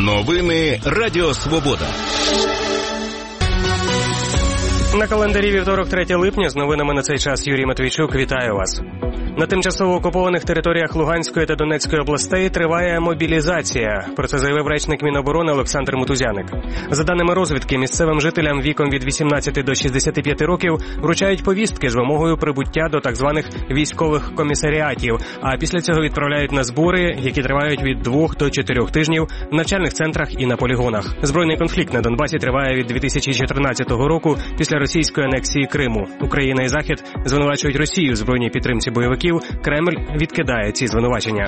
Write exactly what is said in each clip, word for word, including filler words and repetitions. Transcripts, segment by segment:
Новини Радіо Свобода. На календарі вівторок, третє липня, з новинами на цей час Юрій Матвійчук. Вітаю вас. На тимчасово окупованих територіях Луганської та Донецької областей триває мобілізація. Про це заявив речник Міноборони Олександр Мутузяник. За даними розвідки, місцевим жителям віком від вісімнадцяти до шістдесяти п'яти років вручають повістки з вимогою прибуття до так званих військових комісаріатів, а після цього відправляють на збори, які тривають від двох до чотирьох тижнів в навчальних центрах і на полігонах. Збройний конфлікт на Донбасі триває від дві тисячі чотирнадцятого року після російської анексії Криму. Україна і Захід звинувачують Росію в збройній підтримці бойовиків. Кремль відкидає ці звинувачення.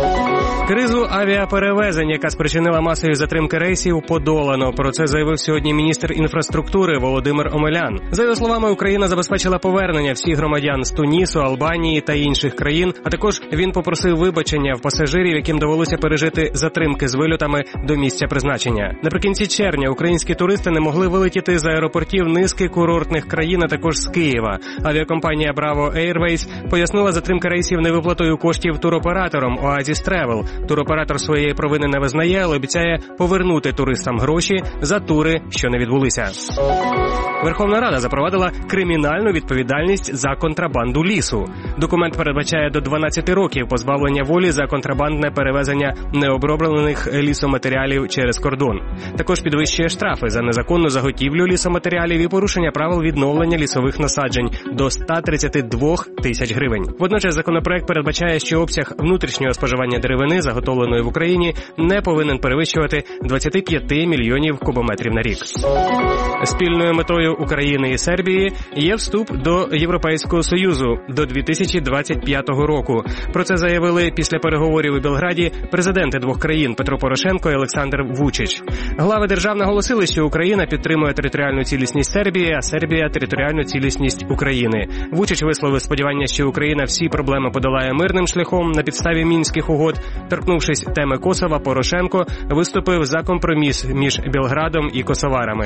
Кризу авіаперевезень, яка спричинила масові затримки рейсів, подолано. Про це заявив сьогодні міністр інфраструктури Володимир Омелян. За його словами, Україна забезпечила повернення всіх громадян з Тунісу, Албанії та інших країн, а також він попросив вибачення в пасажирів, яким довелося пережити затримки з вильотами до місця призначення. Наприкінці червня українські туристи не могли вилетіти з аеропортів низки курортних країн, а також з Києва. Авіакомпанія Bravo Airways пояснила затримки рейсів невиплатою коштів туроператором Oasis Travel. Туроператор своєї провини не визнає, але обіцяє повернути туристам гроші за тури, що не відбулися. Верховна Рада запровадила кримінальну відповідальність за контрабанду лісу. Документ передбачає до дванадцяти років позбавлення волі за контрабандне перевезення необроблених лісоматеріалів через кордон. Також підвищує штрафи за незаконну заготівлю лісоматеріалів і порушення правил відновлення лісових насаджень до ста тридцяти двох тисяч гривень. Водночас законопроект передбачає, що обсяг внутрішнього споживання деревини, заготовленої в Україні, не повинен перевищувати двадцять п'ять мільйонів кубометрів на рік. Спільною метою України і Сербії є вступ до Європейського Союзу до дві тисячі двадцять п'ятого року. Про це заявили після переговорів у Белграді президенти двох країн Петро Порошенко і Олександр Вучич. Глави держав наголосили, що Україна підтримує територіальну цілісність Сербії, а Сербія – територіальну цілісність України. Вучич висловив сподівання, що Україна всі проблеми подолає мирним шляхом на підставі Мінських угод. Торкнувшись теми Косова, Порошенко виступив за компроміс між Белградом і косоварами.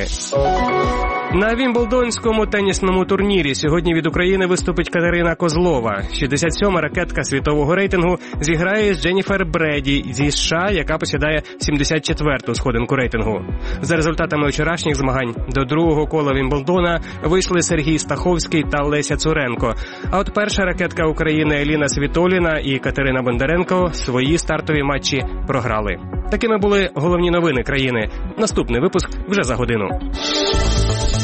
На Вімблдонському тенісному турнірі сьогодні від України виступить Катерина Козлова. шістдесят сьома ракетка світового рейтингу зіграє з Дженніфер Бреді зі США, яка посідає сімдесят четверту сходинку рейтингу. За результатами вчорашніх змагань до другого кола Вімблдона вийшли Сергій Стаховський та Леся Цуренко. А от перша ракетка України Еліна Світоліна і Катерина Бондаренко свої стартові матчі програли. Такими були головні новини країни. Наступний випуск вже за годину.